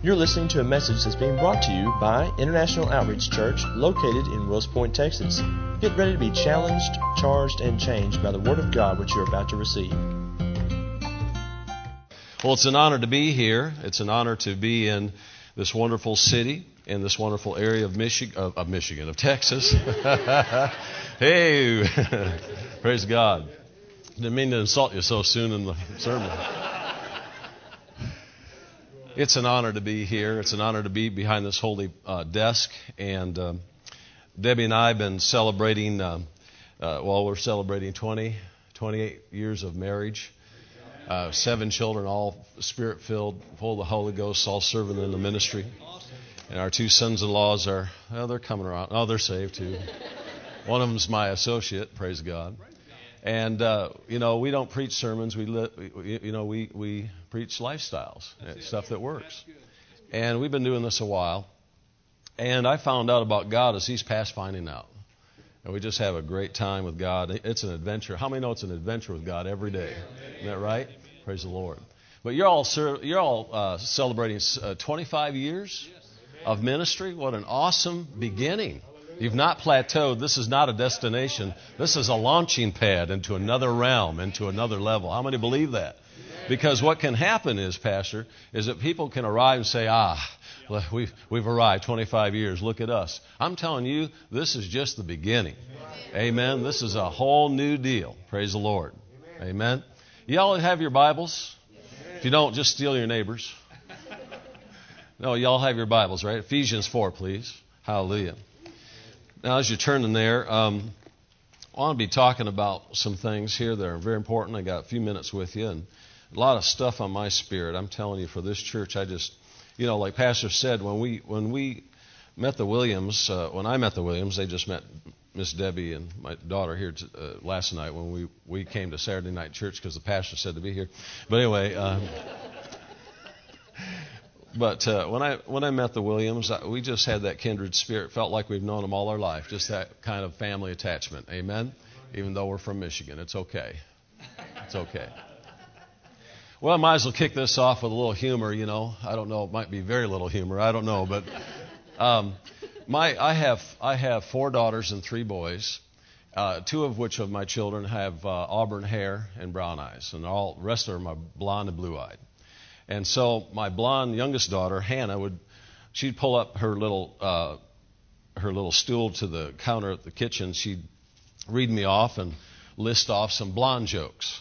You're listening to a message that's being brought to you by International Outreach Church, located in Wills Point, Texas. Get ready to be challenged, charged, and changed by the Word of God which you're about to receive. Well, it's an honor to be here. It's an honor to be in this wonderful city, in this wonderful area of Michigan, of Texas. Hey, praise God. Didn't mean to insult you so soon in the sermon. It's an honor to be here. It's an honor to be behind this holy desk. And Debbie and I have been celebrating, we're celebrating 28 years of marriage. 7 children, all Spirit-filled, full of the Holy Ghost, all serving in the ministry. And our 2 sons-in-laws they're coming around. Oh, they're saved too. One of them's my associate, praise God. And, we don't preach sermons. We preach lifestyles, stuff that works. And we've been doing this a while. And I found out about God as He's past finding out. And we just have a great time with God. It's an adventure. How many know it's an adventure with God every day? Isn't that right? Praise the Lord. But you're all celebrating 25 years of ministry. What an awesome beginning. You've not plateaued. This is not a destination. This is a launching pad into another realm, into another level. How many believe that? Because what can happen is, Pastor, is that people can arrive and say, we've arrived 25 years. Look at us. I'm telling you, this is just the beginning. Amen. This is a whole new deal. Praise the Lord. Amen. Y'all have your Bibles? If you don't, just steal your neighbor's. No, y'all have your Bibles, right? Ephesians 4, please. Hallelujah. Now, as you turn in there, I want to be talking about some things here that are very important. I got a few minutes with you and a lot of stuff on my spirit. I'm telling you, for this church, I just, like Pastor said, when we met the Williams, when I met the Williams, they just met Miss Debbie and my daughter here last night when we came to Saturday night church because the pastor said to be here. But anyway. But when I met the Williams, we just had that kindred spirit. Felt like we've known them all our life. Just that kind of family attachment. Amen? Even though we're from Michigan. It's okay. It's okay. Well, I might as well kick this off with a little humor, I don't know. It might be very little humor. I don't know. But I have 4 daughters and 3 boys. 2 of which of my children have auburn hair and brown eyes. And the rest of them are blonde and blue-eyed. And so my blonde youngest daughter, Hannah, she'd pull up her little stool to the counter at the kitchen. She'd read me off and list off some blonde jokes.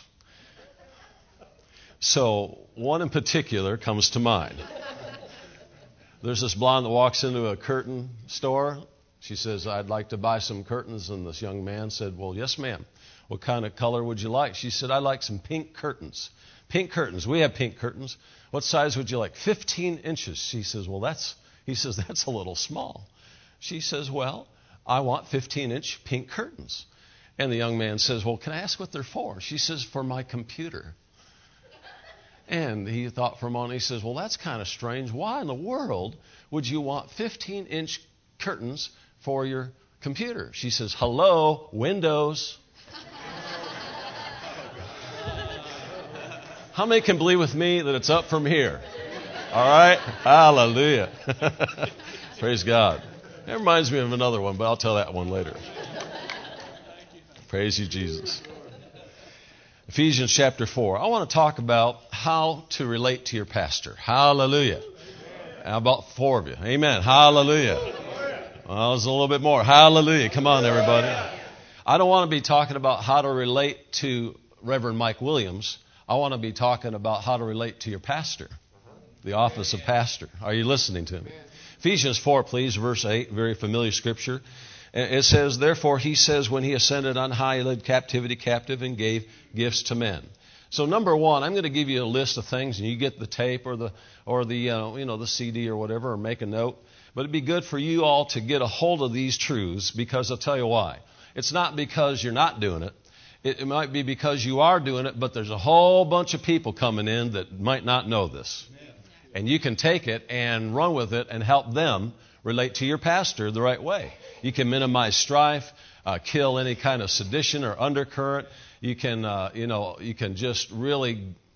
So one in particular comes to mind. There's this blonde that walks into a curtain store. She says, "I'd like to buy some curtains." And this young man said, "Well, yes, ma'am. What kind of color would you like?" She said, "I'd like some pink curtains." Pink curtains. We have pink curtains. What size would you like? 15 inches. She says, that's a little small. She says, "Well, I want 15-inch pink curtains." And the young man says, "Well, can I ask what they're for?" She says, "For my computer." And he thought for a moment. He says, "Well, that's kind of strange. Why in the world would you want 15-inch curtains for your computer?" She says, "Hello, Windows." How many can believe with me that it's up from here? All right? Hallelujah. Praise God. It reminds me of another one, but I'll tell that one later. Praise you, Jesus. Ephesians chapter 4. I want to talk about how to relate to your pastor. Hallelujah. How about 4 of you? Amen. Hallelujah. Well, there's a little bit more. Hallelujah. Come on, everybody. I don't want to be talking about how to relate to Reverend Mike Williams. I want to be talking about how to relate to your pastor, the office of pastor. Are you listening to me? Ephesians 4, please, verse 8, very familiar scripture. It says, "Therefore he says, when he ascended on high, he led captivity captive and gave gifts to men." So number 1, I'm going to give you a list of things, and you get the tape or the CD or whatever, or make a note. But it'd be good for you all to get a hold of these truths, because I'll tell you why. It's not because you're not doing it. It might be because you are doing it, but there's a whole bunch of people coming in that might not know this. And you can take it and run with it and help them relate to your pastor the right way. You can minimize strife, kill any kind of sedition or undercurrent. You can just really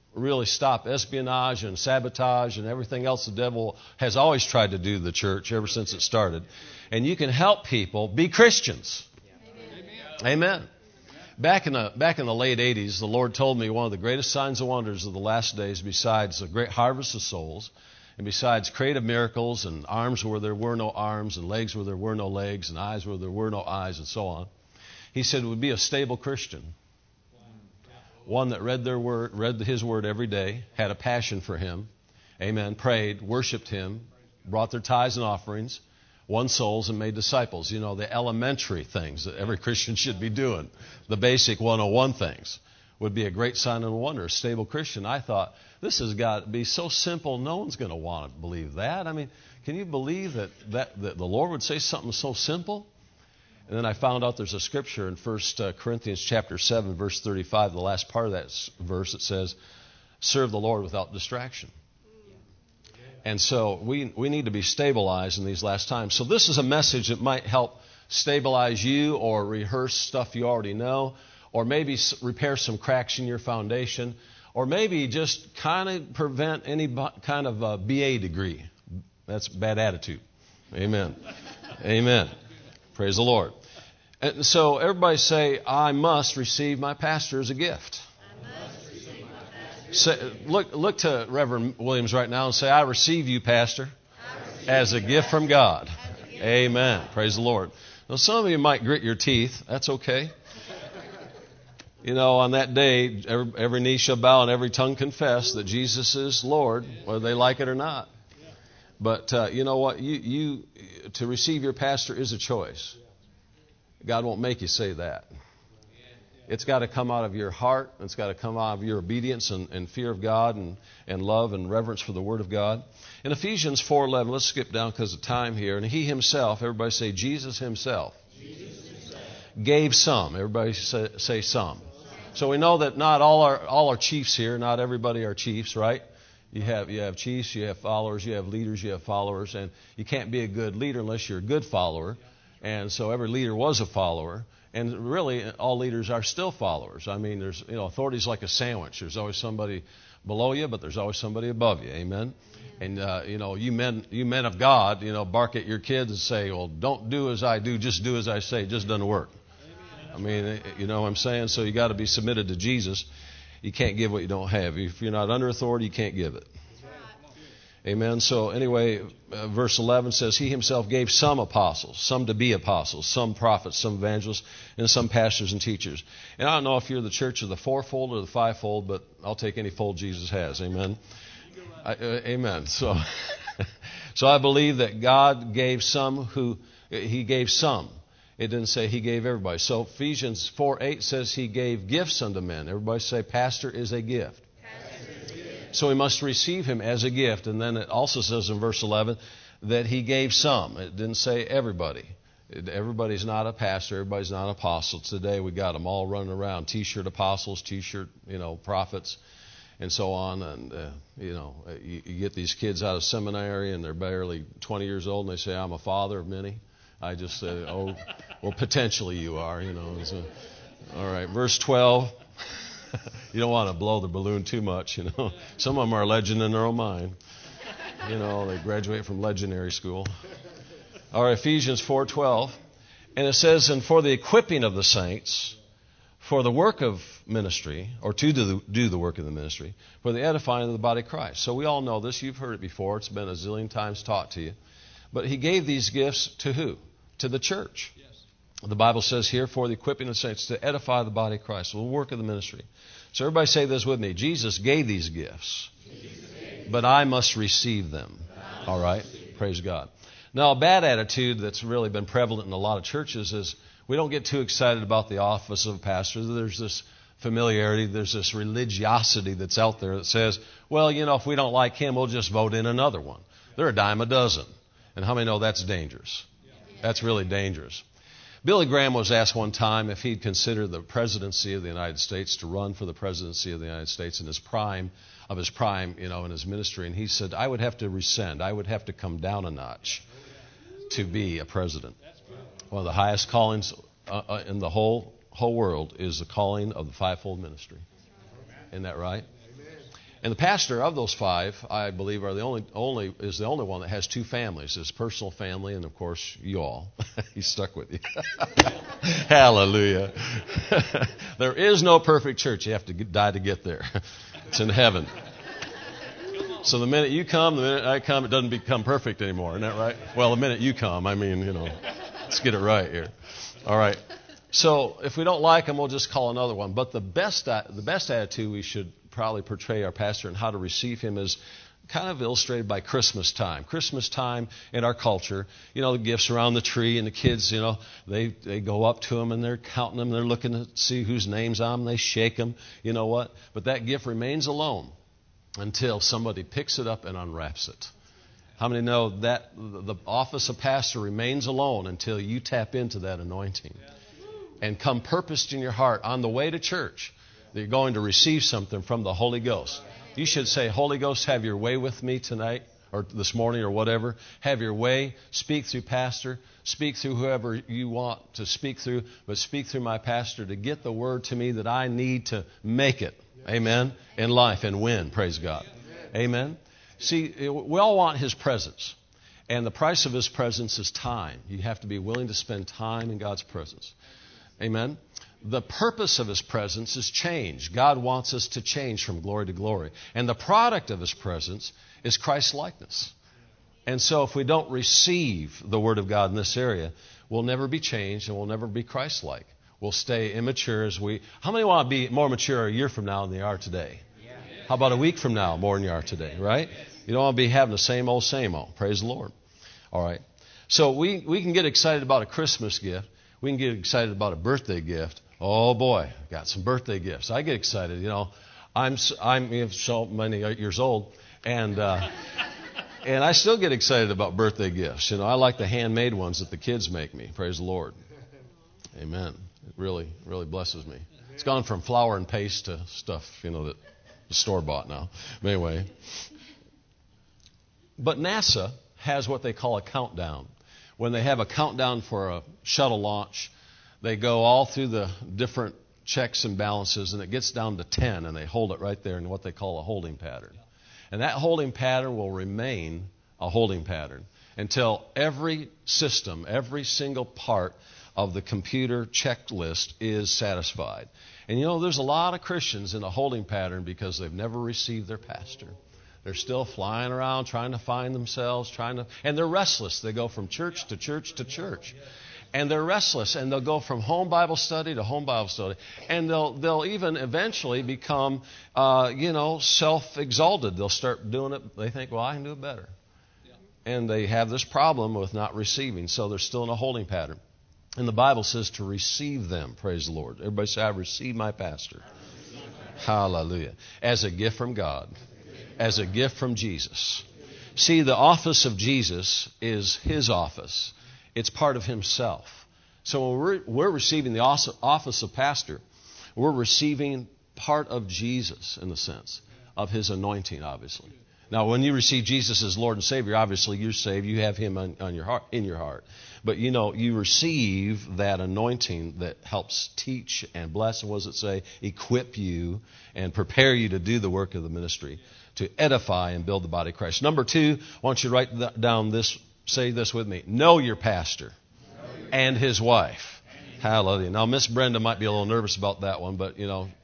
really stop espionage and sabotage and everything else the devil has always tried to do to the church ever since it started. And you can help people be Christians. Amen. Back in the late 80s, the Lord told me one of the greatest signs and wonders of the last days, besides a great harvest of souls, and besides creative miracles and arms where there were no arms and legs where there were no legs and eyes where there were no eyes and so on, He said it would be a stable Christian. One that read His Word every day, had a passion for Him, amen, prayed, worshiped Him, brought their tithes and offerings, won souls and made disciples. You know, the elementary things that every Christian should be doing, the basic 101 things, would be a great sign and wonder. A stable Christian. I thought, this has got to be so simple, no one's going to want to believe that. I mean, can you believe that the Lord would say something so simple? And then I found out there's a scripture in 1 Corinthians chapter 7, verse 35, the last part of that verse, that says, serve the Lord without distraction. And so we need to be stabilized in these last times. So this is a message that might help stabilize you or rehearse stuff you already know, or maybe repair some cracks in your foundation, or maybe just kind of prevent any kind of a BA degree. That's bad attitude. Amen. Amen. Praise the Lord. And so everybody say, I must receive my pastor as a gift. Say, look to Reverend Williams right now and say, I receive you, Pastor, as a gift from God. Amen. Praise the Lord. Now, some of you might grit your teeth. That's okay. You know, on that day, every knee shall bow and every tongue confess that Jesus is Lord, whether they like it or not. But you know what? You to receive your pastor is a choice. God won't make you say that. It's got to come out of your heart. It's got to come out of your obedience and fear of God and love and reverence for the Word of God. In Ephesians 4:11, let's skip down because of time here. And He Himself, everybody say Jesus Himself, gave some. Everybody say some. So we know that not all are chiefs here. Not everybody are chiefs, right? You have chiefs, you have followers, you have leaders, you have followers. And you can't be a good leader unless you're a good follower. And so every leader was a follower. And really, all leaders are still followers. I mean, there's authority's like a sandwich. There's always somebody below you, but there's always somebody above you. Amen. And you men of God, bark at your kids and say, "Well, don't do as I do, just do as I say." It just doesn't work. I mean, you know what I'm saying? So you got to be submitted to Jesus. You can't give what you don't have. If you're not under authority, you can't give it. Amen. So anyway, verse 11 says, He Himself gave some apostles, some to be apostles, some prophets, some evangelists, and some pastors and teachers. And I don't know if you're the church of the fourfold or the fivefold, but I'll take any fold Jesus has. Amen. Amen. So I believe that God gave some He gave some. It didn't say He gave everybody. So Ephesians 4:8 says He gave gifts unto men. Everybody say, pastor is a gift. So we must receive him as a gift. And then it also says in verse 11 that He gave some. It didn't say everybody. Everybody's not a pastor. Everybody's not an apostle. Today we got them all running around. T-shirt apostles, T-shirt, prophets, and so on. And, you get these kids out of seminary and they're barely 20 years old and they say, I'm a father of many. I just say, oh, well, potentially you are, So, all right, verse 12. You don't want to blow the balloon too much, Some of them are a legend in their own mind. They graduate from legendary school. All right, Ephesians 4:12. And it says, and for the equipping of the saints, for the work of ministry, or to do the work of the ministry, for the edifying of the body of Christ. So we all know this. You've heard it before. It's been a zillion times taught to you. But He gave these gifts to who? To the church. The Bible says here, for the equipping of the saints, to edify the body of Christ, the work of the ministry. So everybody say this with me. Jesus gave these gifts, but I must receive them. All right? Praise God. Now, a bad attitude that's really been prevalent in a lot of churches is we don't get too excited about the office of pastor. There's this familiarity, there's this religiosity that's out there that says, well, if we don't like him, we'll just vote in another one. They're a dime a dozen. And how many know that's dangerous? That's really dangerous. Billy Graham was asked one time if he'd consider the presidency of the United States, to run for the presidency of the United States in his prime, in his ministry. And he said, I would have to rescind. I would have to come down a notch to be a president. One of the highest callings in the whole world is the calling of the fivefold ministry. Isn't that right? And the pastor of those 5, I believe, are the only one that has 2 families, his personal family, and of course you all. He's stuck with you. Hallelujah. There is no perfect church. You have to die to get there. It's in heaven. So the minute you come, the minute I come, it doesn't become perfect anymore. Isn't that right? Well, the minute you come, I mean, let's get it right here. All right. So if we don't like him, we'll just call another one. But the best attitude we should probably portray our pastor and how to receive him is kind of illustrated by Christmas time. Christmas time in our culture, the gifts around the tree and the kids, they go up to him and they're counting them. They're looking to see whose name's on them. They shake them. You know what? But that gift remains alone until somebody picks it up and unwraps it. How many know that the office of pastor remains alone until you tap into that anointing and come purposed in your heart on the way to church that you're going to receive something from the Holy Ghost? You should say, Holy Ghost, have your way with me tonight or this morning or whatever. Have your way. Speak through pastor. Speak through whoever you want to speak through, but speak through my pastor to get the word to me that I need to make it. Amen. In life and win. Praise God. Amen. See, we all want His presence. And the price of His presence is time. You have to be willing to spend time in God's presence. Amen. The purpose of His presence is change. God wants us to change from glory to glory. And the product of His presence is Christ's likeness. And so if we don't receive the Word of God in this area, we'll never be changed and we'll never be Christ-like. We'll stay immature as we... How many want to be more mature a year from now than they are today? How about a week from now more than you are today, right? You don't want to be having the same old, same old. Praise the Lord. All right. So we can get excited about a Christmas gift. We can get excited about a birthday gift. Oh boy, got some birthday gifts. I get excited. I'm so many years old, and I still get excited about birthday gifts. I like the handmade ones that the kids make me. Praise the Lord. Amen. It really, really blesses me. It's gone from flour and paste to stuff, that the store bought now. But anyway, but NASA has what they call a countdown. When they have a countdown for a shuttle launch, they go all through the different checks and balances, and it gets down to 10, and they hold it right there in what they call a holding pattern. And that holding pattern will remain a holding pattern until every system, every single part of the computer checklist is satisfied. And there's a lot of Christians in a holding pattern because they've never received their pastor. They're still flying around trying to find themselves, and they're restless. They go from church to church to church. And they're restless, and they'll go from home Bible study to home Bible study. And they'll even eventually become, self-exalted. They'll start doing it. They think, well, I can do it better. And they have this problem with not receiving. So they're still in a holding pattern. And the Bible says to receive them. Praise the Lord. Everybody say, I receive my pastor. Hallelujah. As a gift from God. As a gift from Jesus. See, the office of Jesus is His office. It's part of Himself. So when we're receiving the office of pastor, we're receiving part of Jesus in the sense of His anointing, obviously. Now, when you receive Jesus as Lord and Savior, obviously you're saved. You have Him on your heart, in your heart. But, you receive that anointing that helps teach and bless, and what does it say? Equip you and prepare you to do the work of the ministry, to edify and build the body of Christ. Number 2, I want you to write down this. Say this with me. Know your pastor and his wife. Hallelujah. Now, Miss Brenda might be a little nervous about that one, but,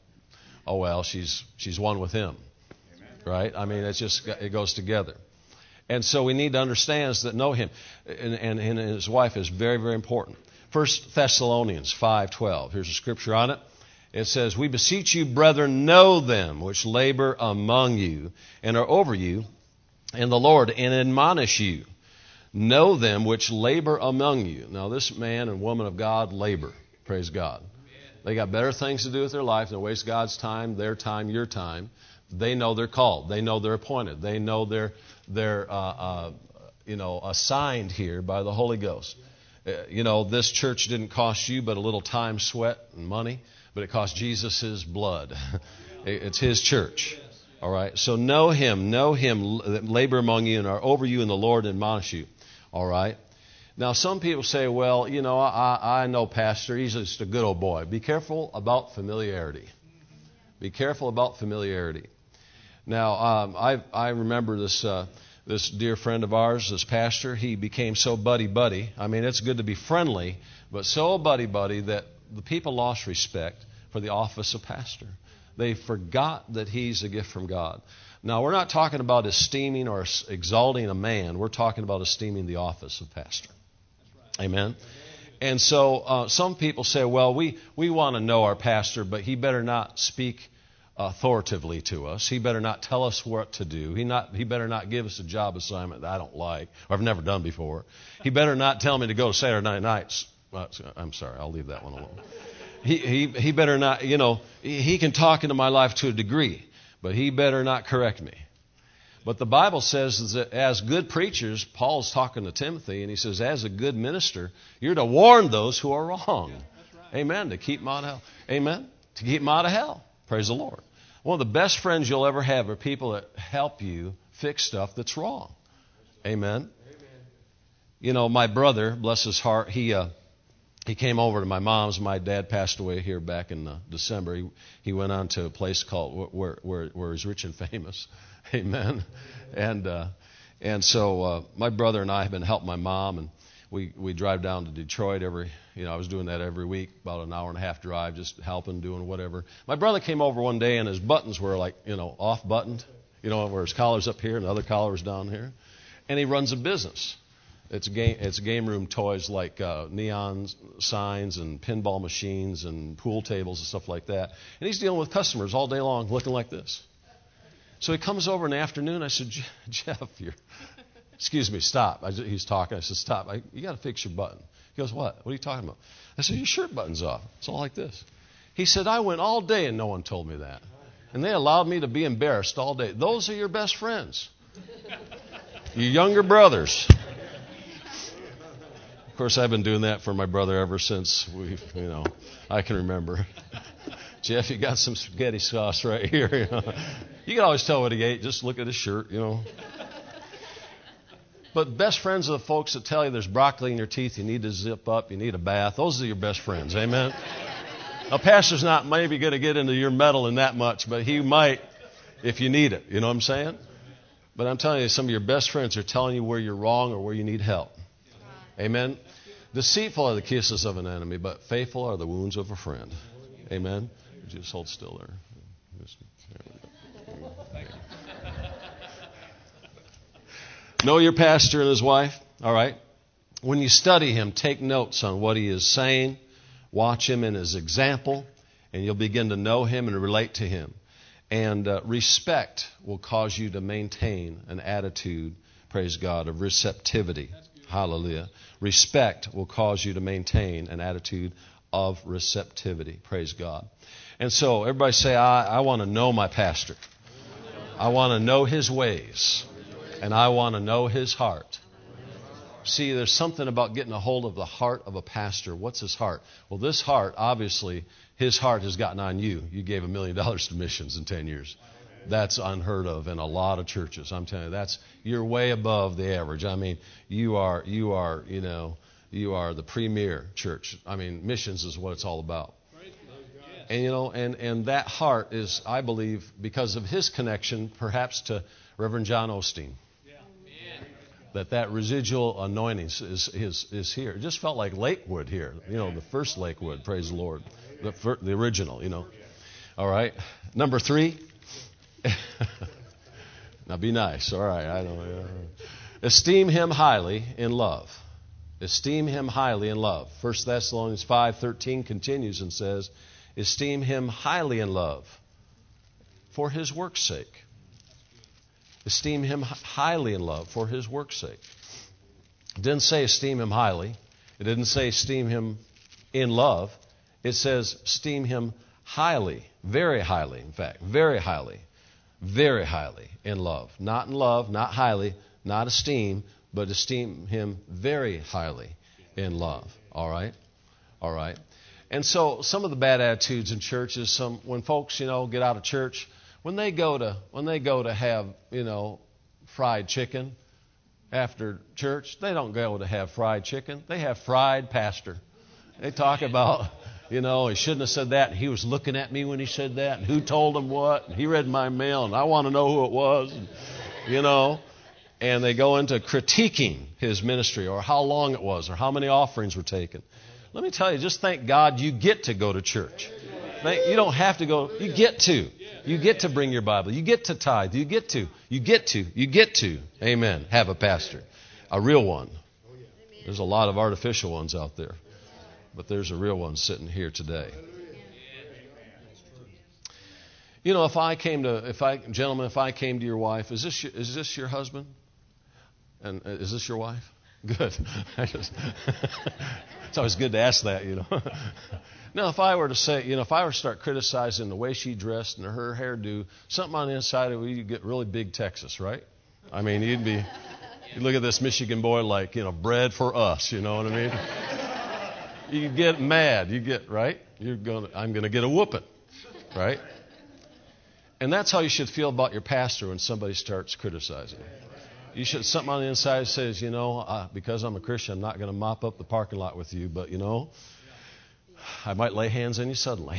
oh well, she's one with him. Right? I mean, it goes together. And so we need to understand is that know him and his wife is very, very important. 1 Thessalonians 5:12. Here's a scripture on it. It says, we beseech you, brethren, know them which labor among you and are over you in the Lord, and admonish you. Know them which labor among you. Now, this man and woman of God labor. Praise God. They got better things to do with their life than waste God's time, their time, your time. They know they're called. They know they're appointed. They know they're assigned here by the Holy Ghost. This church didn't cost you but a little time, sweat, and money, but it cost Jesus His blood. It's His church. All right. So know Him that labor among you and are over you in the Lord, and admonish you. All right. Now, some people say, well, I know Pastor. He's just a good old boy. Be careful about familiarity. Be careful about familiarity. Now, I remember this dear friend of ours, this pastor. He became so buddy-buddy. I mean, it's good to be friendly, but so buddy-buddy that the people lost respect for the office of pastor. They forgot that he's a gift from God. Now, we're not talking about esteeming or exalting a man. We're talking about esteeming the office of pastor. Amen? And so some people say, well, we want to know our pastor, but he better not speak authoritatively to us. He better not tell us what to do. He better not give us a job assignment that I don't like or I've never done before. He better not tell me to go to Saturday night nights. I'm sorry, I'll leave that one alone. He better not, he can talk into my life to a degree, but he better not correct me. But the Bible says that as good preachers, Paul's talking to Timothy, and he says, as a good minister, you're to warn those who are wrong. Yeah, that's right. Amen. To keep them out of hell. Amen. To keep them out of hell. Praise the Lord. One of the best friends you'll ever have are people that help you fix stuff that's wrong. Amen. Amen. My brother, bless his heart, he came over to my mom's. My dad passed away here back in December. He went on to a place called where he's rich and famous. Amen. And so my brother and I have been helping my mom, and we drive down to Detroit I was doing that every week, about an hour and a half drive, just helping, doing whatever. My brother came over one day, and his buttons were off buttoned, where his collar's up here and the other collar's down here. And he runs a business. It's game room toys like neon signs and pinball machines and pool tables and stuff like that. And he's dealing with customers all day long looking like this. So he comes over in the afternoon. I said, Jeff, excuse me, stop. He's talking. I said, stop. You got to fix your button. He goes, what? What are you talking about? I said, your shirt button's off. It's all like this. He said, I went all day and no one told me that. And they allowed me to be embarrassed all day. Those are your best friends. Your younger brothers. Of course, I've been doing that for my brother ever since I can remember. Jeff, you got some spaghetti sauce right here. You can always tell what he ate. Just look at his shirt, But best friends are the folks that tell you there's broccoli in your teeth, you need to zip up, you need a bath. Those are your best friends. Amen? A pastor's not maybe going to get into your metal in that much, but he might if you need it. You know what I'm saying? But I'm telling you, some of your best friends are telling you where you're wrong or where you need help. Amen? Deceitful are the kisses of an enemy, but faithful are the wounds of a friend. Amen? Just hold still there. Know your pastor and his wife. All right. When you study him, take notes on what he is saying. Watch him in his example, and you'll begin to know him and relate to him. And respect will cause you to maintain an attitude, praise God, of receptivity. Hallelujah. Respect will cause you to maintain an attitude of receptivity. Praise God. And so everybody say, I want to know my pastor. I want to know his ways. And I want to know his heart. See, there's something about getting a hold of the heart of a pastor. What's his heart? Well, this heart, obviously, his heart has gotten on you. You gave $1 million to missions in 10 years. That's unheard of in a lot of churches. I'm telling you, you're way above the average. I mean, you are the premier church. I mean, missions is what it's all about. And that heart is, I believe, because of his connection, perhaps to Reverend John Osteen. That residual anointing is here. It just felt like Lakewood here. The first Lakewood, praise the Lord. The original, All right. Number 3. Now be nice. All right. I know. Esteem him highly in love. Esteem him highly in love. 1 Thessalonians 5:13 continues and says, esteem him highly in love for his work's sake. Esteem him highly in love for his work's sake. It didn't say esteem him highly. It didn't say esteem him in love. It says esteem him highly, very highly, in fact, very highly in love. Not in love, not highly, not esteem, but esteem him very highly in love. All right? All right. And so some of the bad attitudes in churches, when folks, get out of church, when they go to have, fried chicken after church, they don't go to have fried chicken. They have fried pastor. They talk about You know, he shouldn't have said that. And he was looking at me when he said that. And who told him what? And he read my mail, and I want to know who it was. And, you know, and they go into critiquing his ministry or how long it was or how many offerings were taken. Let me tell you, just thank God you get to go to church. You don't have to go. You get to. You get to bring your Bible. You get to tithe. You get to. Amen. Have a pastor. A real one. There's a lot of artificial ones out there. But there's a real one sitting here today. You know, if I came to your wife, is this your husband? And is this your wife? Good. It's always good to ask that, you know. Now, if I were to say, you know, if I were to start criticizing the way she dressed and her hairdo, something on the inside of you, you'd get really big Texas, right? I mean, you'd look at this Michigan boy like, you know, bread for us, you know what I mean? You get mad, right? I'm going to get a whooping, right? And that's how you should feel about your pastor when somebody starts criticizing him. You should, something on the inside says, you know, because I'm a Christian, I'm not going to mop up the parking lot with you, but, you know, I might lay hands on you suddenly.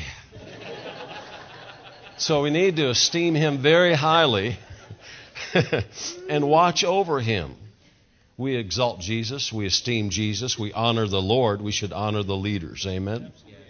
So we need to esteem him very highly and watch over him. We exalt Jesus. We esteem Jesus. We honor the Lord. We should honor the leaders. Amen.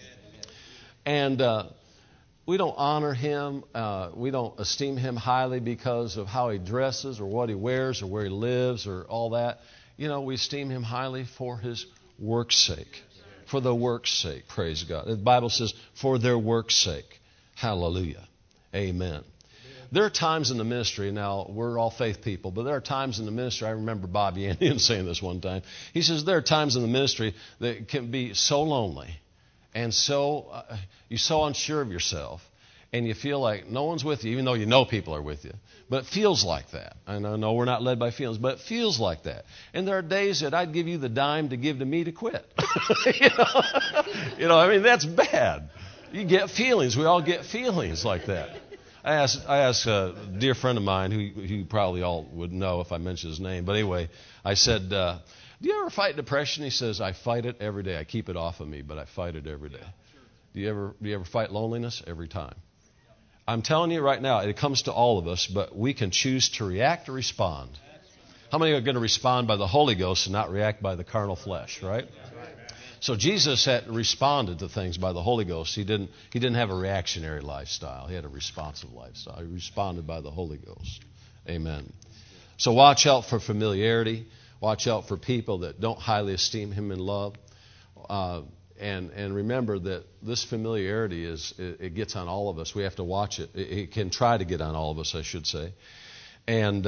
And we don't honor him. We don't esteem him highly because of how he dresses or what he wears or where he lives or all that. You know, we esteem him highly for his work's sake. For the work's sake. Praise God. The Bible says, for their work's sake. Hallelujah. Amen. There are times in the ministry, now we're all faith people, but there are times in the ministry, I remember Bobby Andian saying this one time. He says there are times in the ministry that can be so lonely and so you're so unsure of yourself and you feel like no one's with you, even though you know people are with you. But it feels like that. And I know we're not led by feelings, but it feels like that. And there are days that I'd give you the dime to give to me to quit. You know, I mean, that's bad. You get feelings. We all get feelings like that. I asked a dear friend of mine who probably all would know if I mentioned his name. But anyway, I said, do you ever fight depression? He says, I fight it every day. I keep it off of me, but I fight it every day. Do you ever fight loneliness? Every time. I'm telling you right now, it comes to all of us, but we can choose to react or respond. How many are going to respond by the Holy Ghost and not react by the carnal flesh, right? So Jesus had responded to things by the Holy Ghost. He didn't have a reactionary lifestyle. He had a responsive lifestyle. He responded by the Holy Ghost. Amen. So watch out for familiarity. Watch out for people that don't highly esteem him in love. And remember that this familiarity it gets on all of us. We have to watch it. It can try to get on all of us, I should say. And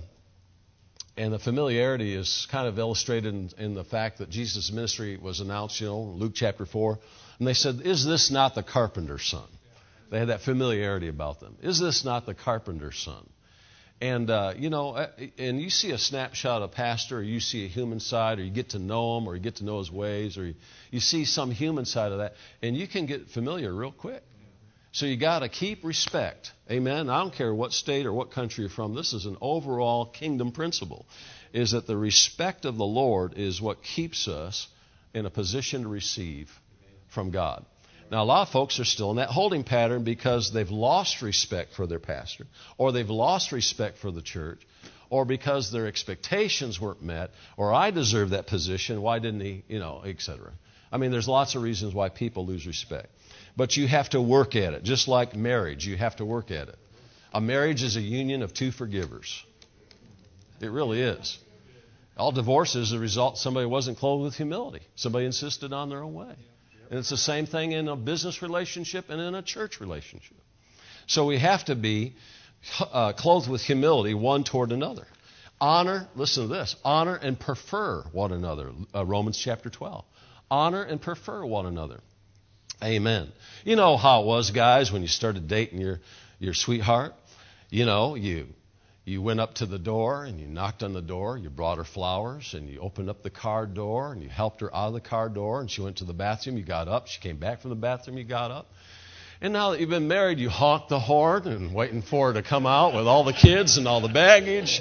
the familiarity is kind of illustrated in the fact that Jesus' ministry was announced, you know, Luke chapter 4. And they said, is this not the carpenter's son? They had that familiarity about them. Is this not the carpenter's son? And, you know, and you see a snapshot of a pastor, or you see a human side, or you get to know him, or you get to know his ways, or you see some human side of that, and you can get familiar real quick. So you got to keep respect. Amen. I don't care what state or what country you're from. This is an overall kingdom principle, is that the respect of the Lord is what keeps us in a position to receive from God. Now, a lot of folks are still in that holding pattern because they've lost respect for their pastor, or they've lost respect for the church, or because their expectations weren't met, or I deserve that position, why didn't he, you know, etc. I mean, there's lots of reasons why people lose respect. But you have to work at it. Just like marriage, you have to work at it. A marriage is a union of two forgivers. It really is. All divorce is a result somebody wasn't clothed with humility. Somebody insisted on their own way. And it's the same thing in a business relationship and in a church relationship. So we have to be clothed with humility one toward another. Honor, listen to this, honor and prefer one another. Romans chapter 12. Honor and prefer one another. Amen. You know how it was, guys, when you started dating your sweetheart. You know, you went up to the door and you knocked on the door. You brought her flowers and you opened up the car door and you helped her out of the car door and she went to the bathroom. You got up. She came back from the bathroom. You got up. And now that you've been married, you honk the horn and waiting for her to come out with all the kids and all the baggage.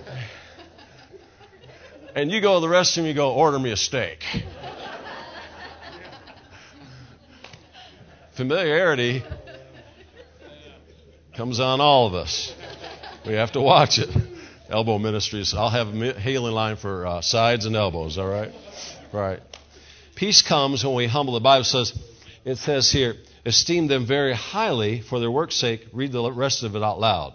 And you go to the restroom, you go, order me a steak. Familiarity comes on all of us. We have to watch it. Elbow ministries. I'll have a healing line for sides and elbows, all right? Right. Peace comes when we humble. The Bible says, it says here, esteem them very highly for their work's sake. Read the rest of it out loud.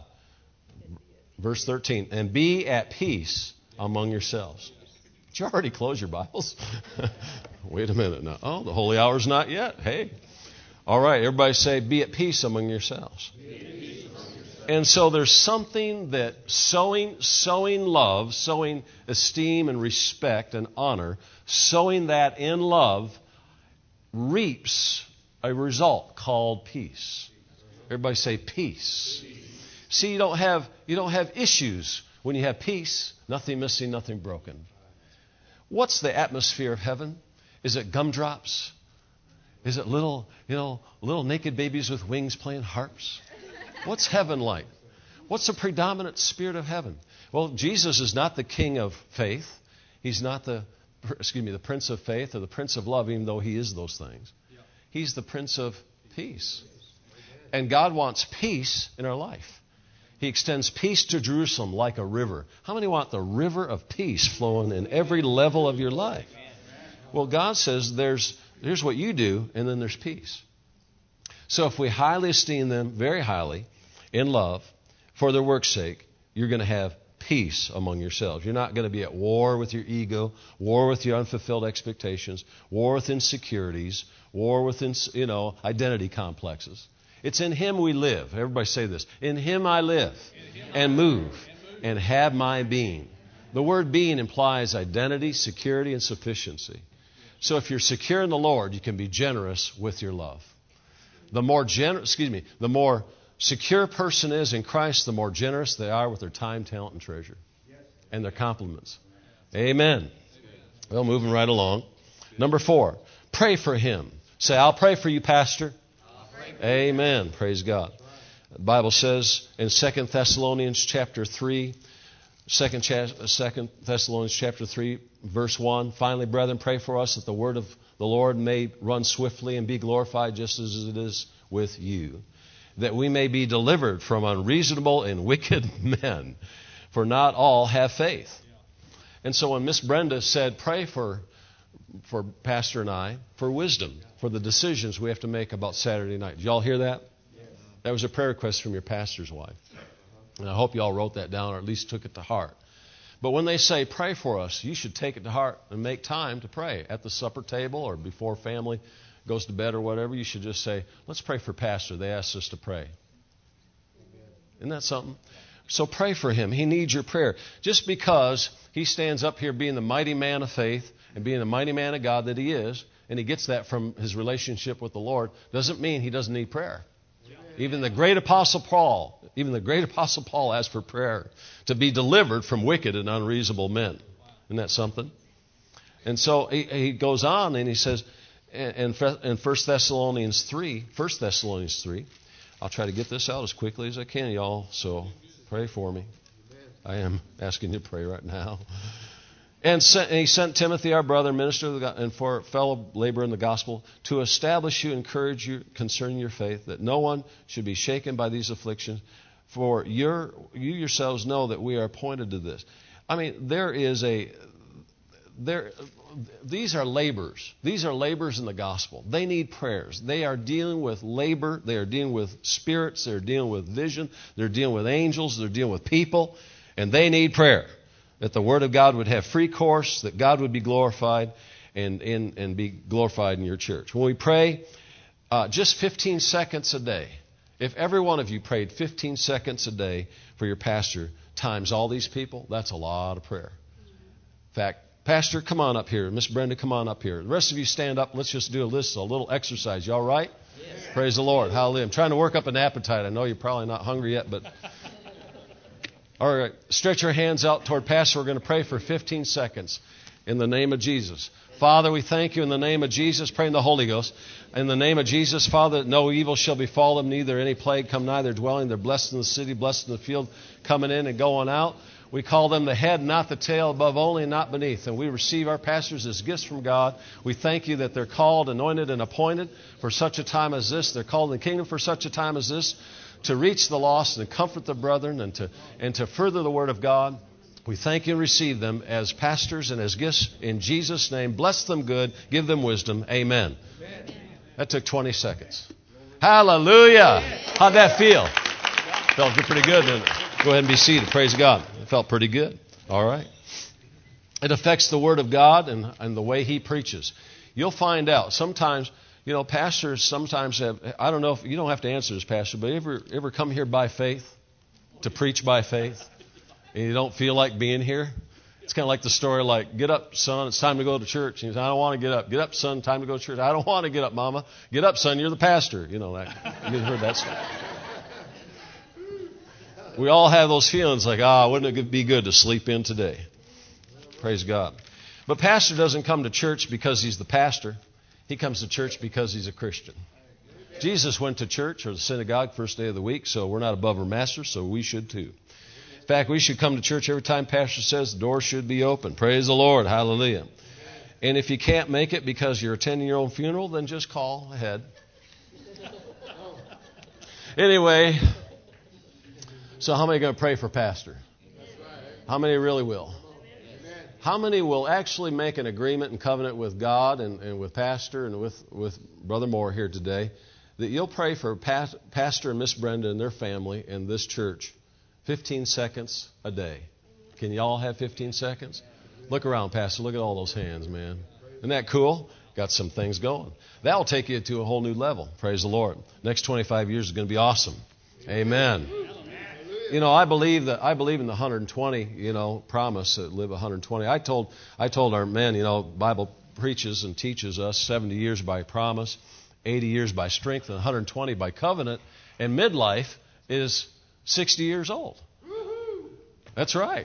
Verse 13. And be at peace among yourselves. Did you already close your Bibles? Wait a minute now. Oh, the holy hour's not yet. Hey. All right, everybody say, be at peace among yourselves. And so there's something that sowing love, sowing esteem and respect and honor, sowing that in love reaps a result called peace. Everybody say peace. See, you don't have issues when you have peace. Nothing missing, nothing broken. What's the atmosphere of heaven? Is it gumdrops? Is it little naked babies with wings playing harps? What's heaven like? What's the predominant spirit of heaven? Well, Jesus is not the king of faith. He's not the prince of faith or the prince of love, even though he is those things. He's the prince of peace. And God wants peace in our life. He extends peace to Jerusalem like a river. How many want the river of peace flowing in every level of your life? Well, God says here's what you do, and then there's peace. So if we highly esteem them, very highly, in love, for their work's sake, you're going to have peace among yourselves. You're not going to be at war with your ego, war with your unfulfilled expectations, war with insecurities, war with identity complexes. It's in Him we live. Everybody say this. In Him I live and move and have my being. The word being implies identity, security, and sufficiency. So if you're secure in the Lord, you can be generous with your love. The more secure a person is in Christ, the more generous they are with their time, talent, and treasure. And their compliments. Amen. Well, moving right along. Number 4, pray for him. Say, I'll pray for you, Pastor. Amen. Praise God. The Bible says in 2 Thessalonians chapter 3, 2 Thessalonians chapter 3, verse 1, finally, brethren, pray for us that the word of the Lord may run swiftly and be glorified just as it is with you, that we may be delivered from unreasonable and wicked men, for not all have faith. And so when Miss Brenda said, pray for Pastor and I for wisdom, for the decisions we have to make about Saturday night. Did y'all hear that? Yes. That was a prayer request from your pastor's wife. And I hope y'all wrote that down or at least took it to heart. But when they say pray for us, you should take it to heart and make time to pray at the supper table or before family goes to bed or whatever. You should just say, let's pray for Pastor. They asked us to pray. Isn't that something? So pray for him. He needs your prayer. Just because he stands up here being the mighty man of faith and being the mighty man of God that he is, and he gets that from his relationship with the Lord, doesn't mean he doesn't need prayer. Even the great Apostle Paul asked for prayer to be delivered from wicked and unreasonable men. Isn't that something? And so he goes on and he says in 1 Thessalonians 3, I'll try to get this out as quickly as I can, y'all, so pray for me. I am asking you to pray right now. And he sent Timothy, our brother, minister and for fellow laborer in the gospel, to establish you, encourage you concerning your faith, that no one should be shaken by these afflictions. For you yourselves know that we are appointed to this. I mean, these are laborers. These are laborers in the gospel. They need prayers. They are dealing with labor. They are dealing with spirits. They're dealing with vision. They're dealing with angels. They're dealing with people. And they need prayer. That the Word of God would have free course, that God would be glorified and be glorified in your church. When we pray, just 15 seconds a day. If every one of you prayed 15 seconds a day for your pastor times all these people, that's a lot of prayer. In fact, Pastor, come on up here. Miss Brenda, come on up here. The rest of you stand up. Let's just do a little exercise. You all right? Yes. Praise the Lord. Hallelujah. I'm trying to work up an appetite. I know you're probably not hungry yet, but... All right, stretch your hands out toward Pastor. We're going to pray for 15 seconds in the name of Jesus. Father, we thank you in the name of Jesus. Pray in the Holy Ghost. In the name of Jesus, Father, that no evil shall befall them, neither any plague come nigh their dwelling. They're blessed in the city, blessed in the field, coming in and going out. We call them the head, not the tail, above only and not beneath. And we receive our pastors as gifts from God. We thank you that they're called, anointed, and appointed for such a time as this. They're called in the kingdom for such a time as this, to reach the lost and comfort the brethren and to further the word of God. We thank you and receive them as pastors and as gifts in Jesus' name. Bless them good. Give them wisdom. Amen. That took 20 seconds. Hallelujah. How'd that feel? Felt pretty good, didn't it? Go ahead and be seated. Praise God. It felt pretty good. All right. It affects the Word of God and the way He preaches. You'll find out. Sometimes, pastors sometimes have, I don't know if, you don't have to answer this, Pastor, but ever come here by faith, to preach by faith, and you don't feel like being here? It's kind of like the story like, get up, son, it's time to go to church. And he says, I don't want to get up. Get up, son, time to go to church. I don't want to get up, Mama. Get up, son, you're the pastor. You've heard that story. We all have those feelings like, wouldn't it be good to sleep in today? Praise God. But pastor doesn't come to church because he's the pastor. He comes to church because he's a Christian. Jesus went to church or the synagogue first day of the week, so we're not above our master, so we should too. In fact, we should come to church every time pastor says the door should be open. Praise the Lord. Hallelujah. And if you can't make it because you're attending your own funeral, then just call ahead. Anyway, so how many are going to pray for pastor? How many really will? How many will actually make an agreement and covenant with God and with pastor and with Brother Moore here today that you'll pray for Pastor and Miss Brenda and their family in this church 15 seconds a day? Can you all have 15 seconds? Look around, Pastor. Look at all those hands, man. Isn't that cool? Got some things going. That will take you to a whole new level. Praise the Lord. Next 25 years is going to be awesome. Amen. I believe in the 120, promise to live 120. I told our men, Bible preaches and teaches us 70 years by promise, 80 years by strength, and 120 by covenant. And midlife is 60 years old. That's right.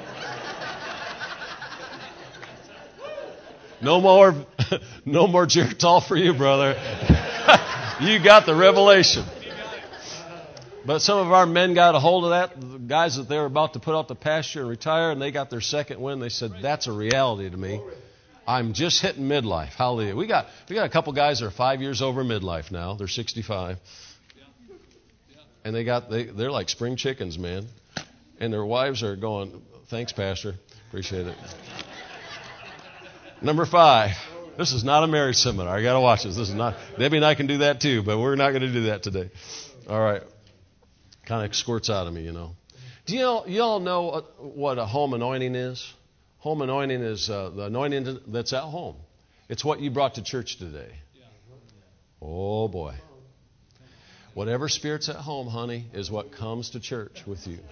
No more Geritol for you, brother. You got the revelation. But some of our men got a hold of that, the guys that they were about to put out the pasture and retire, and they got their second win. They said, that's a reality to me. I'm just hitting midlife. Hallelujah. We got a couple guys that are 5 years over midlife now. They're 65. And they're like spring chickens, man. And their wives are going, thanks, Pastor. Appreciate it. Number 5. This is not a marriage seminar. I got to watch this. This is not. Debbie and I can do that too, but we're not going to do that today. All right. Kind of squirts out of me, Do you all know what a home anointing is? Home anointing is the anointing that's at home. It's what you brought to church today. Oh, boy. Whatever spirit's at home, honey, is what comes to church with you.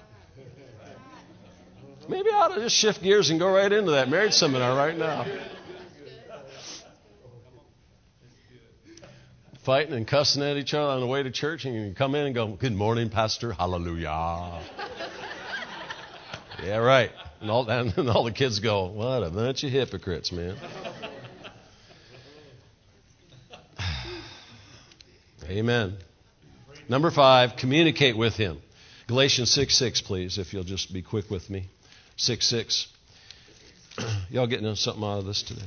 Maybe I ought to just shift gears and go right into that marriage seminar right now. Fighting and cussing at each other on the way to church, and you come in and go, good morning, Pastor, hallelujah. Yeah, right. And all the kids go, what a bunch of hypocrites, man. Amen. Number 5, communicate with him. Galatians 6:6, please, if you'll just be quick with me. 6:6. Y'all getting something out of this today?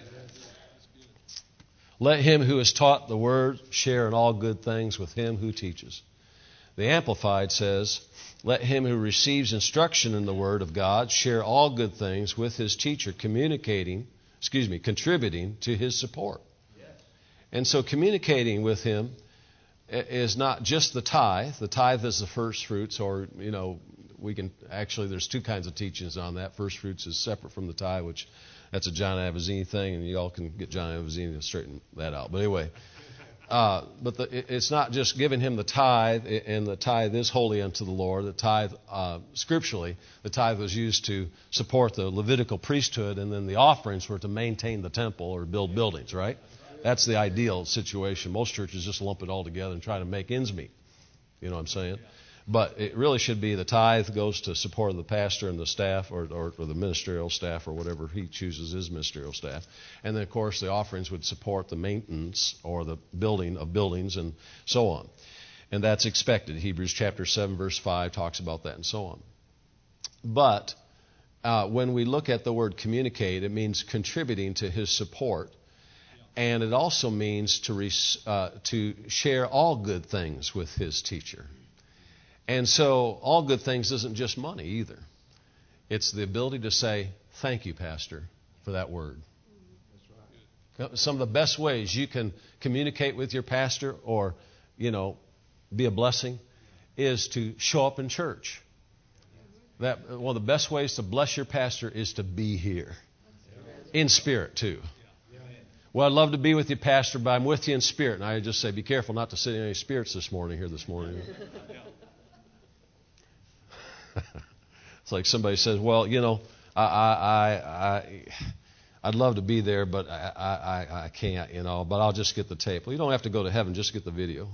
Let him who is taught the word share in all good things with him who teaches. The Amplified says, let him who receives instruction in the word of God share all good things with his teacher, contributing to his support. And so communicating with him is not just the tithe. The tithe is the first fruits, or, there's two kinds of teachings on that. First fruits is separate from the tithe, which that's a John Avazzini thing, and you all can get John Avazzini to straighten that out. But anyway, it's not just giving him the tithe, and the tithe is holy unto the Lord. The tithe, scripturally, the tithe was used to support the Levitical priesthood, and then the offerings were to maintain the temple or build buildings, right? That's the ideal situation. Most churches just lump it all together and try to make ends meet. You know what I'm saying? But it really should be the tithe goes to support the pastor and the staff or the ministerial staff or whatever he chooses his ministerial staff. And then, of course, the offerings would support the maintenance or the building of buildings and so on. And that's expected. Hebrews chapter 7, verse 5 talks about that and so on. But when we look at the word communicate, it means contributing to his support. And it also means to share all good things with his teacher. And so all good things isn't just money either. It's the ability to say, thank you, Pastor, for that word. Some of the best ways you can communicate with your pastor or, be a blessing is to show up in church. One of the best ways to bless your pastor is to be here. In spirit, too. Well, I'd love to be with you, Pastor, but I'm with you in spirit. And I just say, be careful not to sit in any spirits this morning. It's like somebody says, well, I'd love to be there, but I can't, but I'll just get the tape. Well, you don't have to go to heaven, just get the video,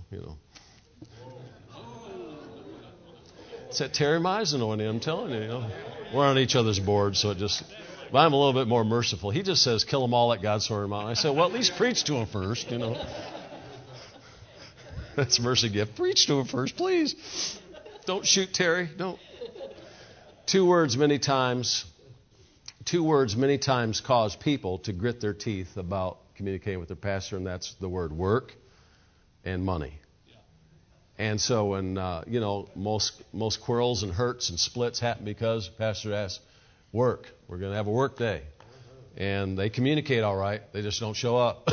It's that Terry Meisen on I'm telling you, We're on each other's board, so but I'm a little bit more merciful. He just says, kill them all, let God sort them out. I said, well, at least preach to them first, That's a mercy gift. Preach to them first, please. Don't shoot Terry. Don't. Two words many times cause people to grit their teeth about communicating with their pastor, and that's the word work and money. And so when, most quarrels and hurts and splits happen because the pastor asks, work. We're going to have a work day. And they communicate all right. They just don't show up,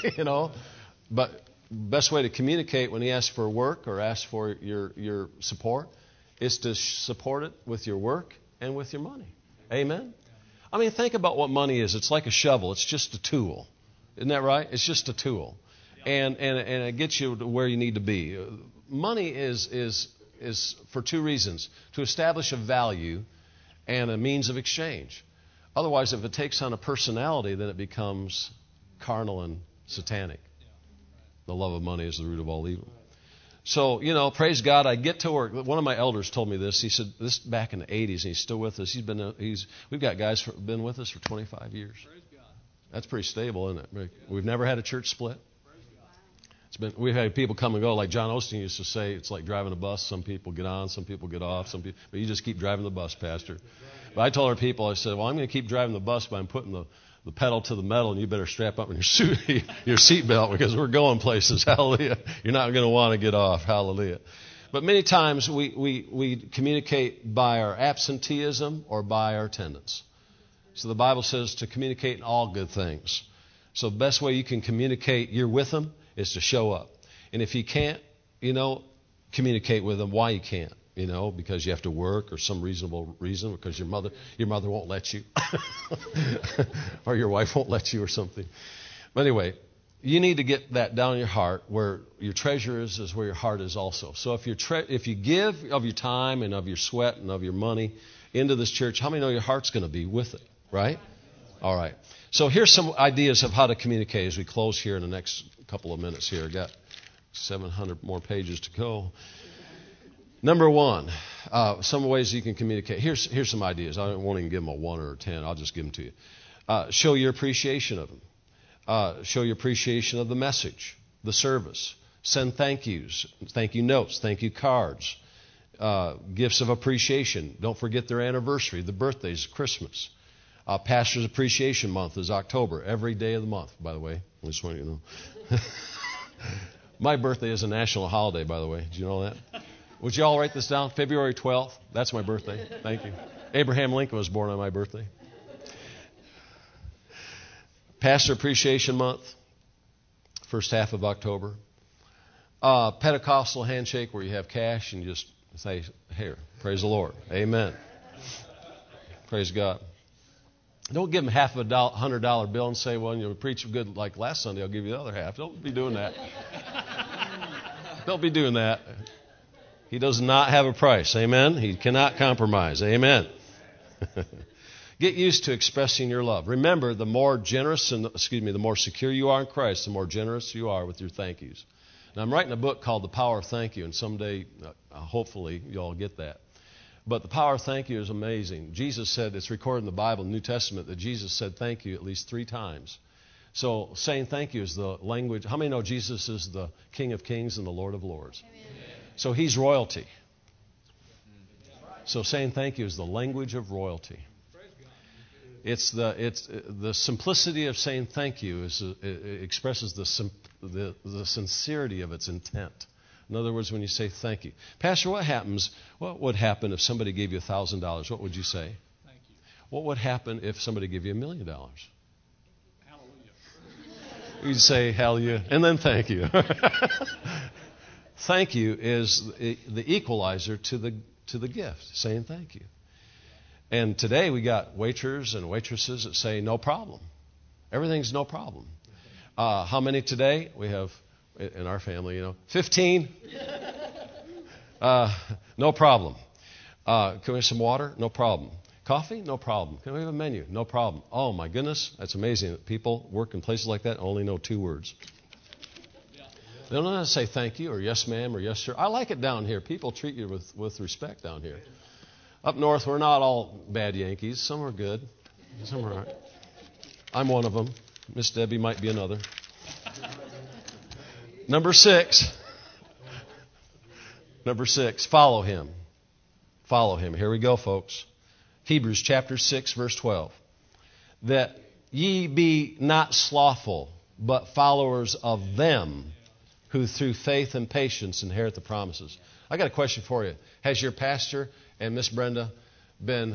But best way to communicate when he asks for work or asks for your support is to support it with your work and with your money. Amen? I mean, think about what money is. It's like a shovel. It's just a tool. Isn't that right? It's just a tool. And it gets you to where you need to be. Money is for two reasons. To establish a value and a means of exchange. Otherwise, if it takes on a personality, then it becomes carnal and satanic. The love of money is the root of all evil. So, praise God, I get to work. One of my elders told me this. He said, this back in the 80s, and he's still with us. We've got guys who've been with us for 25 years. That's pretty stable, isn't it? We've never had a church split. We've had people come and go. Like John Osteen used to say, it's like driving a bus. Some people get on, some people get off, but you just keep driving the bus, Pastor. But I told our people, I said, well, I'm going to keep driving the bus, but I'm putting the pedal to the metal, and you better strap up in your seat belt because we're going places. Hallelujah. You're not going to want to get off. Hallelujah. But many times we communicate by our absenteeism or by our attendance. So the Bible says to communicate in all good things. So the best way you can communicate you're with them is to show up. And if you can't, communicate with them why you can't. Because you have to work or some reasonable reason, because your mother won't let you, or your wife won't let you or something. But anyway, you need to get that down in your heart. Where your treasure is where your heart is also. So if you give of your time and of your sweat and of your money into this church, how many know your heart's going to be with it, right? All right. So here's some ideas of how to communicate as we close here in the next couple of minutes here. I've got 700 more pages to go. Number one, some ways you can communicate. Here's some ideas. I won't even give them a 1 or a 10. I'll just give them to you. Show your appreciation of them. Show your appreciation of the message, the service. Send thank yous, thank you notes, thank you cards, gifts of appreciation. Don't forget their anniversary, the birthdays, Christmas. Pastor's Appreciation Month is October, every day of the month, by the way. I just want you to know. My birthday is a national holiday, by the way. Did you know that? Would you all write this down? February 12th. That's my birthday. Thank you. Abraham Lincoln was born on my birthday. Pastor Appreciation Month, first half of October. Pentecostal handshake where you have cash and you just say, here, praise the Lord. Amen. Praise God. Don't give them half of $100 bill and say, well, you preach good like last Sunday, I'll give you the other half. Don't be doing that. Don't be doing that. He does not have a price. Amen? He cannot compromise. Amen. Get used to expressing your love. Remember, the more secure you are in Christ, the more generous you are with your thank yous. Now, I'm writing a book called The Power of Thank You, and someday, hopefully, you all get that. But the power of thank you is amazing. Jesus said, it's recorded in the Bible, the New Testament, that Jesus said thank you at least 3 times. So saying thank you is the language. How many know Jesus is the King of Kings and the Lord of Lords? Amen. So he's royalty. So saying thank you is the language of royalty. It's the simplicity of saying thank you it expresses the sincerity of its intent. In other words, when you say thank you, Pastor, what would happen if somebody gave you $1,000? What would you say? Thank you. What would happen if somebody gave you $1 million? Hallelujah. You'd say hallelujah and then thank you. Thank you is the equalizer to the gift, saying thank you. And today we got waiters and waitresses that say no problem. Everything's no problem. How many today? We have in our family, 15. No problem. Can we have some water? No problem. Coffee? No problem. Can we have a menu? No problem. Oh my goodness, that's amazing that people work in places like that and only know 2 words. They don't know how to say thank you or yes ma'am or yes sir. I like it down here. People treat you with respect down here. Up north, we're not all bad Yankees. Some are good. Some are all right. I'm one of them. Miss Debbie might be another. Number 6. Number 6, follow him. Follow him. Here we go, folks. Hebrews chapter 6, verse 12. That ye be not slothful, but followers of them who through faith and patience inherit the promises. I got a question for you. Has your pastor and Miss Brenda been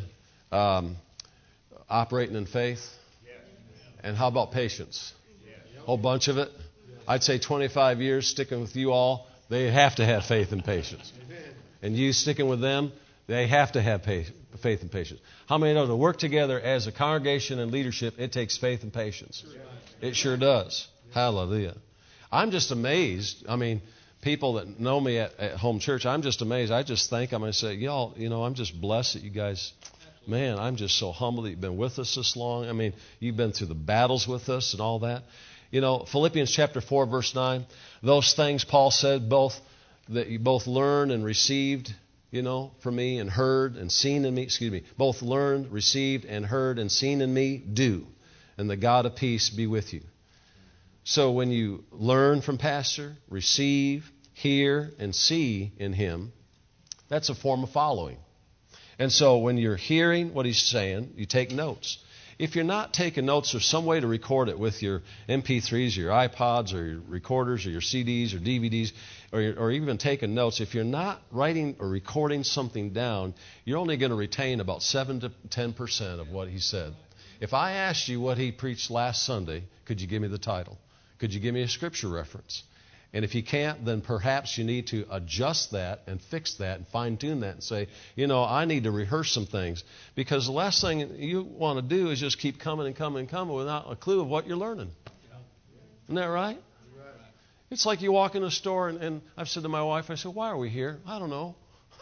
operating in faith? And how about patience? A whole bunch of it? I'd say 25 years sticking with you all, they have to have faith and patience. And you sticking with them, they have to have faith and patience. How many know to work together as a congregation and leadership, it takes faith and patience? It sure does. Hallelujah. I'm just amazed. I mean, people that know me at home church, I'm just amazed. I just think I'm going to say, y'all, I'm just blessed that you guys, man, I'm just so humbled that you've been with us this long. I mean, you've been through the battles with us and all that. Philippians chapter 4, verse 9, those things Paul said, that you both learned and received, from me and heard and seen in me, both learned, received, and heard and seen in me, do. And the God of peace be with you. So when you learn from Pastor, receive, hear, and see in him, that's a form of following. And so when you're hearing what he's saying, you take notes. If you're not taking notes, there's some way to record it with your MP3s, or your iPods, or your recorders, or your CDs, or DVDs, or even taking notes. If you're not writing or recording something down, you're only going to retain about 7 to 10% of what he said. If I asked you what he preached last Sunday, could you give me the title? Could you give me a scripture reference? And if you can't, then perhaps you need to adjust that and fix that and fine-tune that and say, I need to rehearse some things. Because the last thing you want to do is just keep coming and coming and coming without a clue of what you're learning. Isn't that right? It's like you walk in a store and I've said to my wife, I said, why are we here? I don't know.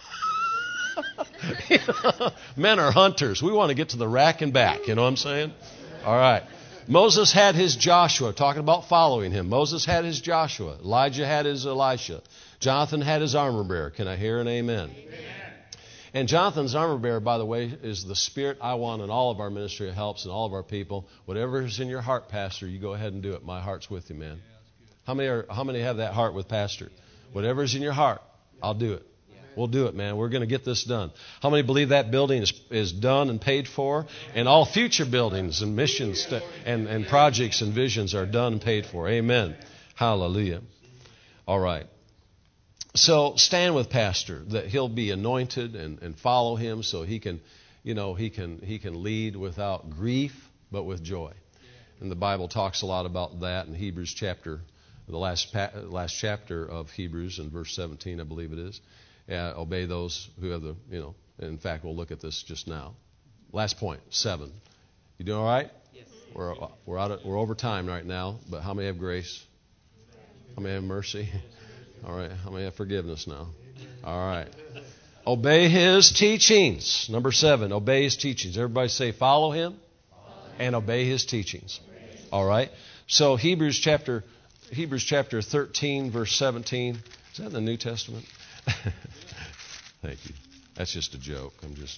Men are hunters. We want to get to the rack and back. You know what I'm saying? All right. Moses had his Joshua, talking about following him. Moses had his Joshua. Elijah had his Elisha. Jonathan had his armor bearer. Can I hear an amen? Amen. And Jonathan's armor bearer, by the way, is the spirit I want in all of our ministry of helps and all of our people. Whatever is in your heart, Pastor, you go ahead and do it. My heart's with you, man. How many have that heart with Pastor? Whatever is in your heart, I'll do it. We'll do it, man. We're going to get this done. How many believe that building is done and paid for? And all future buildings and missions and projects and visions are done and paid for. Amen. Hallelujah. All right. So stand with Pastor that he'll be anointed and follow him so he can, he can lead without grief but with joy. And the Bible talks a lot about that in Hebrews chapter, the last chapter of Hebrews in verse 17, I believe it is. Obey those who have the, in fact, we'll look at this just now. Last point, 7. You doing all right? Yes. We're over time right now, but how many have grace? How many have mercy? All right. How many have forgiveness now? All right. Obey his teachings. Number 7, obey his teachings. Everybody say, follow him and obey his teachings. All right. So Hebrews chapter 13, verse 17. Is that in the New Testament? Thank you. That's just a joke.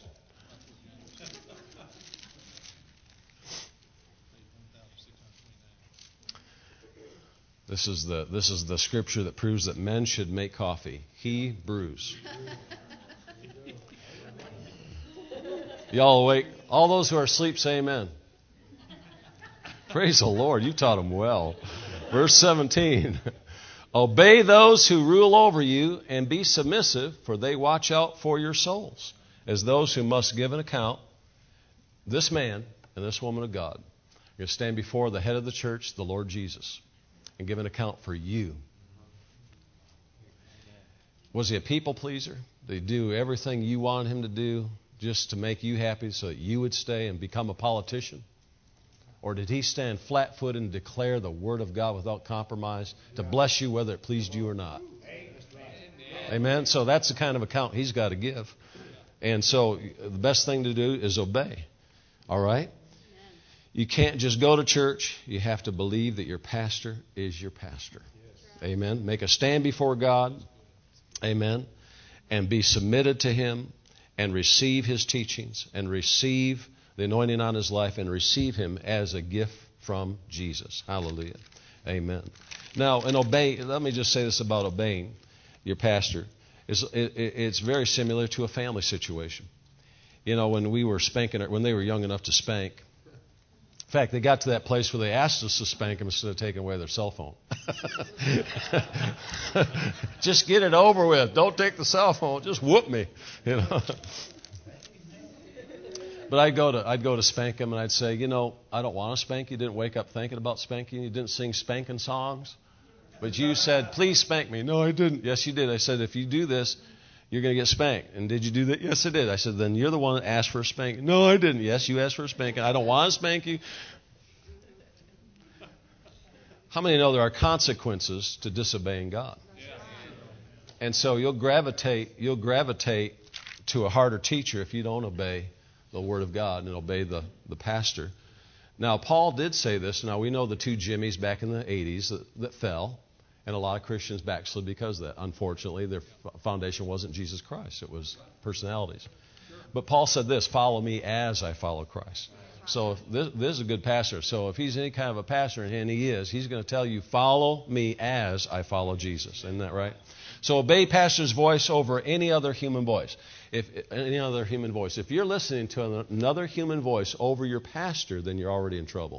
This is the scripture that proves that men should make coffee. He brews. Y'all awake? All those who are asleep say amen. Praise the Lord. You taught them well. Verse 17. Obey those who rule over you and be submissive, for they watch out for your souls, as those who must give an account. This man and this woman of God are going to stand before the head of the church, the Lord Jesus, and give an account for you. Was he a people pleaser? Did he do everything you wanted him to do just to make you happy so that you would stay and become a politician? Or did he stand flat-footed and declare the Word of God without compromise to bless you whether it pleased you or not? Amen? So that's the kind of account he's got to give. And so the best thing to do is obey. All right? You can't just go to church. You have to believe that your pastor is your pastor. Amen? Make a stand before God. Amen? And be submitted to him and receive his teachings and receive the anointing on his life and receive him as a gift from Jesus. Hallelujah. Amen. Now, and obey, let me just say this about obeying your pastor. It's very similar to a family situation. You know, when we were spanking, when they were young enough to spank, in fact, they got to that place where they asked us to spank them instead of taking away their cell phone. Just get it over with. Don't take the cell phone. Just whoop me. You know. But I'd go to spank him and I'd say, you know, I don't want to spank you. You didn't wake up thinking about spanking. You didn't sing spanking songs. But you said, please spank me. No, I didn't. Yes, you did. I said, if you do this, you're going to get spanked. And did you do that? Yes, I did. I said, then you're the one that asked for a spanking. No, I didn't. Yes, you asked for a spanking. I don't want to spank you. How many know there are consequences to disobeying God? And so you'll gravitate to a harder teacher if you don't obey the Word of God and obey the pastor. Now, Paul did say this. Now, we know the two Jimmies back in the 80s that fell, and a lot of Christians backslid because of that. Unfortunately, their foundation wasn't Jesus Christ. It was personalities. But Paul said this, follow me as I follow Christ. So this is a good pastor. So if he's any kind of a pastor, and he is, he's going to tell you, follow me as I follow Jesus. Isn't that right? So obey pastor's voice over any other human voice. If you're listening to another human voice over your pastor, then you're already in trouble.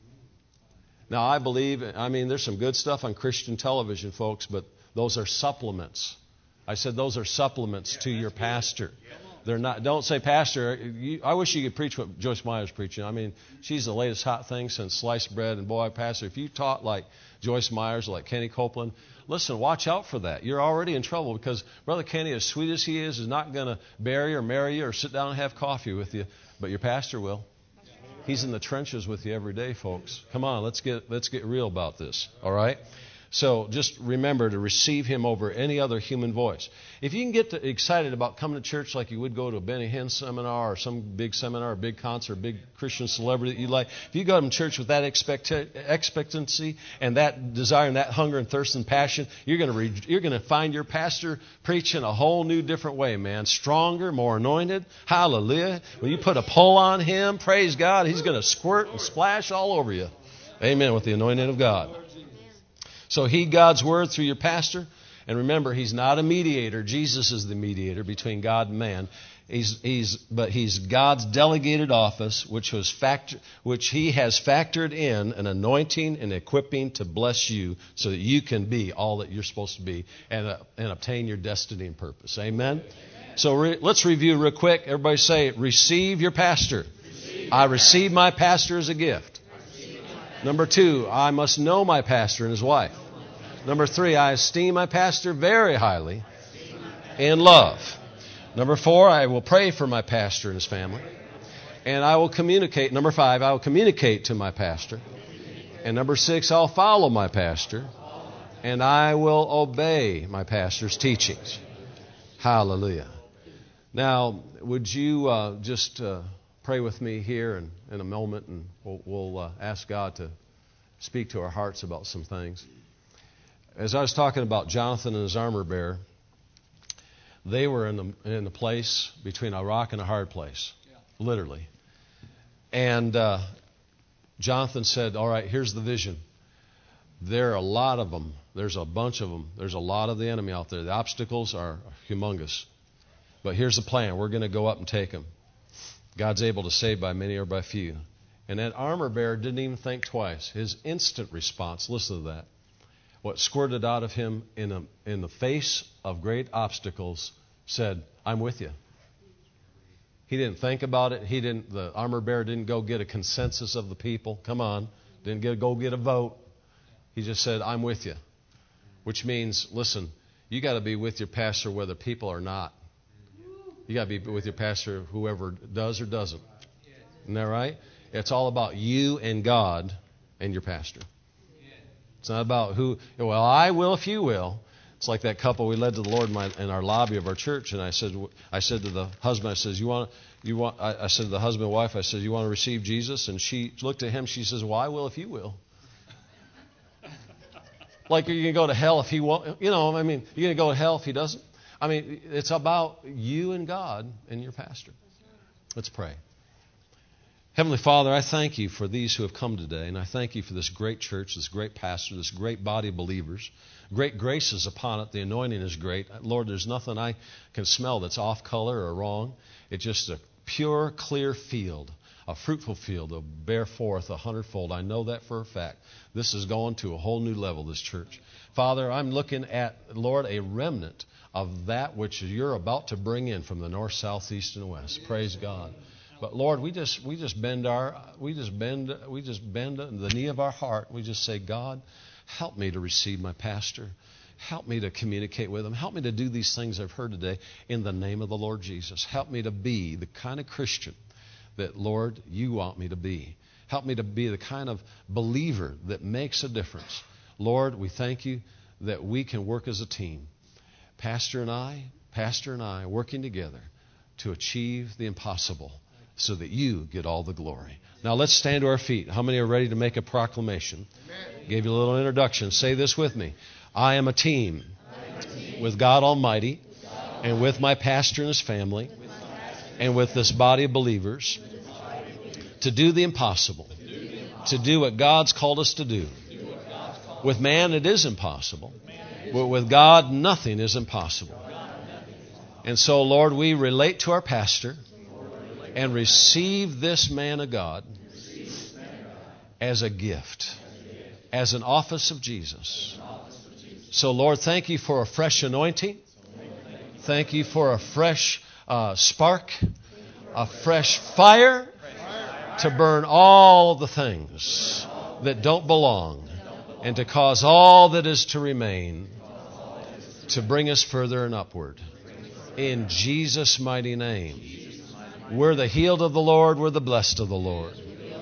Now, there's some good stuff on Christian television, folks, but those are supplements. I said those are supplements to your pastor. They're not. Don't say, Pastor, I wish you could preach what Joyce Meyer's preaching. I mean, she's the latest hot thing since sliced bread. And boy, Pastor, if you taught like Joyce Meyer's, like Kenny Copeland, listen, watch out for that. You're already in trouble because Brother Kenny, as sweet as he is not going to bury or marry you or sit down and have coffee with you, but your pastor will. He's in the trenches with you every day, folks. Come on, let's get real about this. All right? So just remember to receive him over any other human voice. If you can get excited about coming to church like you would go to a Benny Hinn seminar or some big seminar, a big concert, big Christian celebrity that you like, if you go to church with that expectancy and that desire and that hunger and thirst and passion, you're going to find your pastor preaching a whole new different way, man. Stronger, more anointed. Hallelujah. When you put a pull on him, praise God, he's going to squirt and splash all over you. Amen. With the anointing of God. So heed God's word through your pastor. And remember, he's not a mediator. Jesus is the mediator between God and man. But he's God's delegated office, which he has factored in an anointing and equipping to bless you so that you can be all that you're supposed to be and obtain your destiny and purpose. Amen? So let's review real quick. Everybody say, receive your pastor. I receive my pastor as a gift. Number 2, I must know my pastor and his wife. Number 3, I esteem my pastor very highly in love. Number 4, I will pray for my pastor and his family. And I will communicate. Number 5, I will communicate to my pastor. And number 6, I'll follow my pastor. And I will obey my pastor's teachings. Hallelujah. Now, would you just pray with me here in a moment, and we'll ask God to speak to our hearts about some things. As I was talking about Jonathan and his armor bearer, they were in the place between a rock and a hard place, literally. And Jonathan said, all right, here's the vision. There are a lot of them. There's a bunch of them. There's a lot of the enemy out there. The obstacles are humongous. But here's the plan. We're going to go up and take them. God's able to save by many or by few. And that armor bearer didn't even think twice. His instant response, listen to that. What squirted out of him in the face of great obstacles said, I'm with you. He didn't think about it. The armor bearer didn't go get a consensus of the people. Come on. Didn't go get a vote. He just said, I'm with you. Which means, listen, you got to be with your pastor whether people are not. You got to be with your pastor whoever does or doesn't. Isn't that right? It's all about you and God and your pastor. It's not about who, well, I will if you will. It's like that couple we led to the Lord in our lobby of our church, and I said to the husband, I said to the husband and wife, I said, you want to receive Jesus? And she looked at him, she says, well, I will if you will. Like, are you going to go to hell if he won't? You're going to go to hell if he doesn't? It's about you and God and your pastor. Let's pray. Heavenly Father, I thank you for these who have come today, and I thank you for this great church, this great pastor, this great body of believers. Great grace is upon it. The anointing is great. Lord, there's nothing I can smell that's off color or wrong. It's just a pure, clear field, a fruitful field that will bear forth 100-fold. I know that for a fact. This is going to a whole new level, this church. Father, I'm looking at, Lord, a remnant of that which you're about to bring in from the north, south, east, and west. Praise God. But Lord, we just bend the knee of our heart. We just say, God, help me to receive my pastor. Help me to communicate with him. Help me to do these things I've heard today in the name of the Lord Jesus. Help me to be the kind of Christian that, Lord, you want me to be. Help me to be the kind of believer that makes a difference. Lord, we thank you that we can work as a team. Pastor and I working together to achieve the impossible so that you get all the glory. Now let's stand to our feet. How many are ready to make a proclamation? Amen. Gave you a little introduction. Say this with me. I am a team with God Almighty and with my pastor and his family and with this body of believers to do the impossible, to do what God's called us to do. With man it is impossible, but with God nothing is impossible. And so, Lord, we relate to our pastor and receive this man of God as a gift, as an office of Jesus. So, Lord, thank you for a fresh anointing. Thank you for a fresh spark, a fresh fire to burn all the things that don't belong and to cause all that is to remain to bring us further and upward. In Jesus' mighty name. We're the healed of the Lord. We're the blessed of the Lord.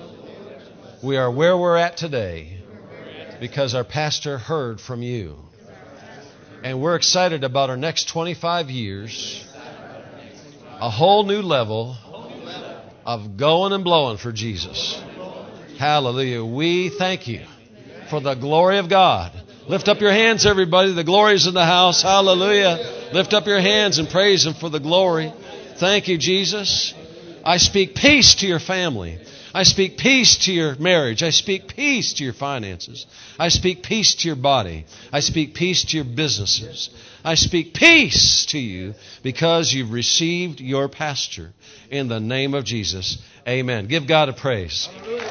We are where we're at today because our pastor heard from you. And we're excited about our next 25 years, a whole new level of going and blowing for Jesus. Hallelujah. We thank you for the glory of God. Lift up your hands, everybody. The glory is in the house. Hallelujah. Lift up your hands and praise Him for the glory. Thank you, Jesus. I speak peace to your family. I speak peace to your marriage. I speak peace to your finances. I speak peace to your body. I speak peace to your businesses. I speak peace to you because you've received your pastor in the name of Jesus. Amen. Give God a praise.